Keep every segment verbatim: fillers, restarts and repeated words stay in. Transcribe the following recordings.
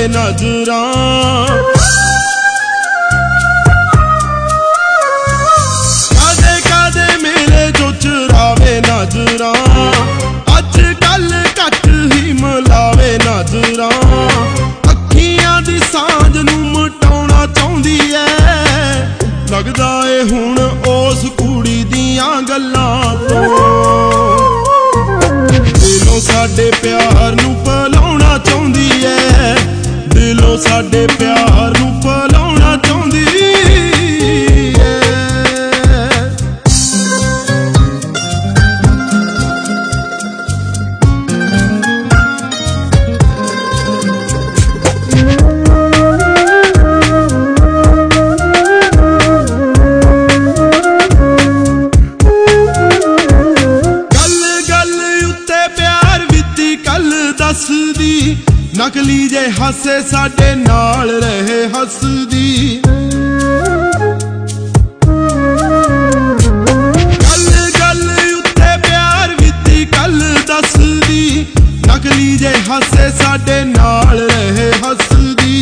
नजरां। कदे कदे मेरे जो चुरावे नजरां, अज कल घट ही मिलावे नजरां। अखियां दी सांझ नूं मिटाउणा चाहुंदी ऐ, लगदा ए हुण उस कुड़ी दियां गल्लां तों। दिलों साडे प्यार नूं भुलाउणा चाहुंदी ऐ, दिलों साडे प्यार नूं भुलाउणा चाहुंदी ऐ। नकली जे हासे साडे नाल रहे हसदी, गल गल उत्ते प्यार बीती कल दसदी। नकली जे हासे साडे नाल रहे हसदी,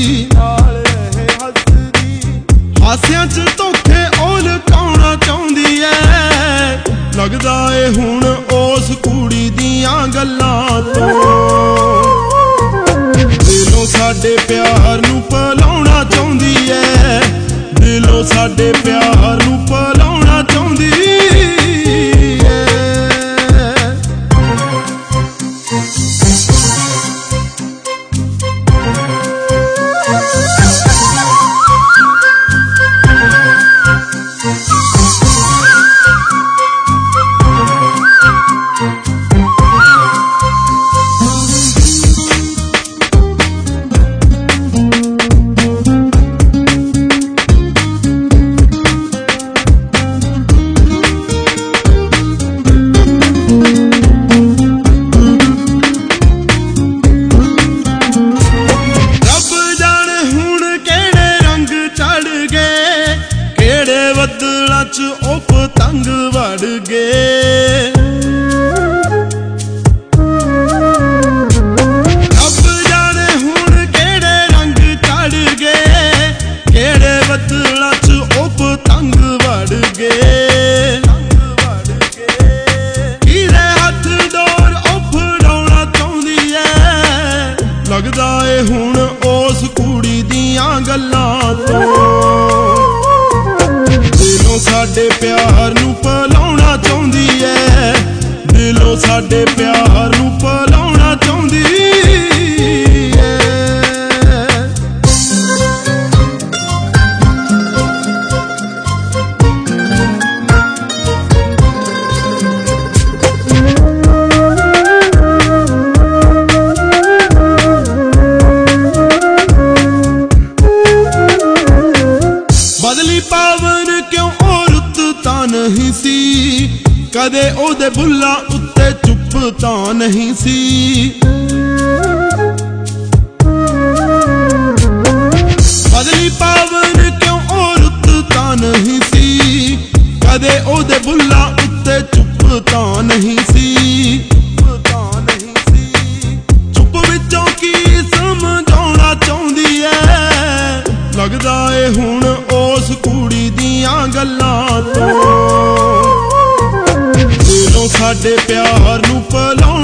हासियां च धोखे ओ लुकाउणा चाहुंदी ऐ, लगदा ए हुण उस कुड़ी दियां गल्लां तों। दिलों साडे प्यार नूं भुलाउणा चाहुंदी ऐ, दिलों साडे प्यार नूं भुलाउणा चाहुंदी ऐ। बदलां च ओ पतंग वड़ गए, रब जाने हुण केड़े रंग चढ़ गए, केड़े बदलां च ओ पतंग वड़ गए। किदे हथ डोर ओ फड़ाउणा चाहुंदी ऐ, लगदा ए हुण उस कुड़ी दियां गल्लां तों। दिलों साडे प्यार नूं भुलाउणा चाहुंदी ऐ, दिलों साडे प्यार नूं भुलाउणा चाहुंदी ऐ। बदली पावन क्यों ओ रुत तां नहीं सी, कदे ओदे बुल्लां उत्ते चुप तां नहीं सी। बदली पावन क्यों ओ रुत तां नहीं सी, कदे ओदे बुल्लां उत्ते चुप तां नहीं सी। चुप विचों की समझाउणा चाहुंदी ऐ, लगदा ए हुण उस कुड़ी दियां गल्लां तों। दिलों साडे प्यार नूं भुलाउणा